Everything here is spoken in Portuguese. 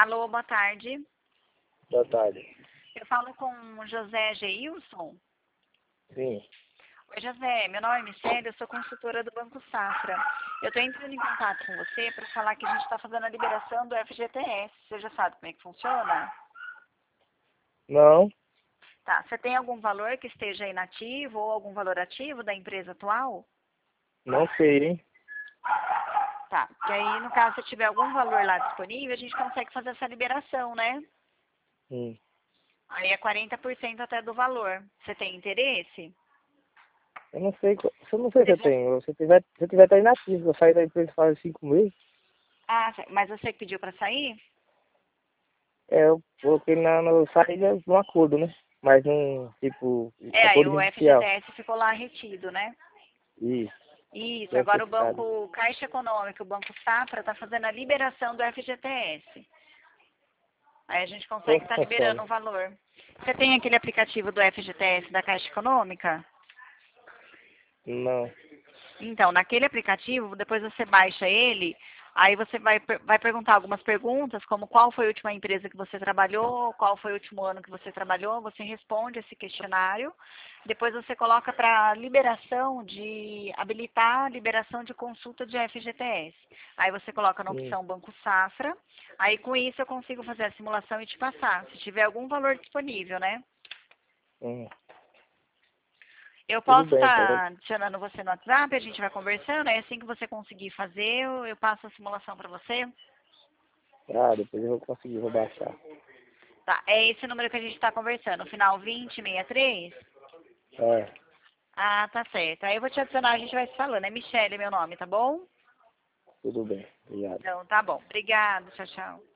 Alô, boa tarde. Boa tarde. Eu falo com o José Geilson. Sim. Oi, José. Meu nome é Michele, eu sou consultora do Banco Safra. Eu estou entrando em contato com você para falar que a gente está fazendo a liberação do FGTS. Você já sabe como é que funciona? Não, Tá. Você tem algum valor que esteja inativo ou algum valor ativo da empresa atual? não sei, hein? Tá. Que aí, no caso, se tiver algum valor lá disponível, a gente consegue fazer essa liberação, né? Hum. Aí é 40% até do valor. Você tem interesse? Eu não sei, eu não sei se eu tenho. Se eu tiver tá inativo, eu saí da empresa faz 5 meses. Ah, mas você que pediu para sair? Eu coloquei no saída de um acordo, né? Mas não, tipo, É, aí acordo o judicial. FGTS ficou lá retido, né? Isso, Isso, deve ter agora o ficado. Banco Caixa Econômica, o Banco Safra, está fazendo a liberação do FGTS. Aí a gente Como consegue que estar liberando funciona? o valor. Você tem aquele aplicativo do FGTS da Caixa Econômica? Não. Então, naquele aplicativo, depois você baixa ele, aí você vai perguntar algumas perguntas, como qual foi a última empresa que você trabalhou, qual foi o último ano que você trabalhou, você responde esse questionário, depois você coloca para liberação de, habilitar a liberação de consulta de FGTS. Aí você coloca na Hum. opção Banco Safra, aí com isso eu consigo fazer a simulação e te passar, se tiver algum valor disponível, né? Hum. Eu Tudo posso bem, então. estar adicionando você no WhatsApp, a gente vai conversando, aí assim que você conseguir fazer, eu passo a simulação para você. Depois eu vou conseguir, vou baixar. Tá, é esse número que a gente está conversando, final 2063. É, Ah, tá certo. Aí eu vou te adicionar, a gente vai se falando. É Michele meu nome, tá bom? tudo bem. Obrigado. Então, tá bom. Obrigada, tchau, tchau.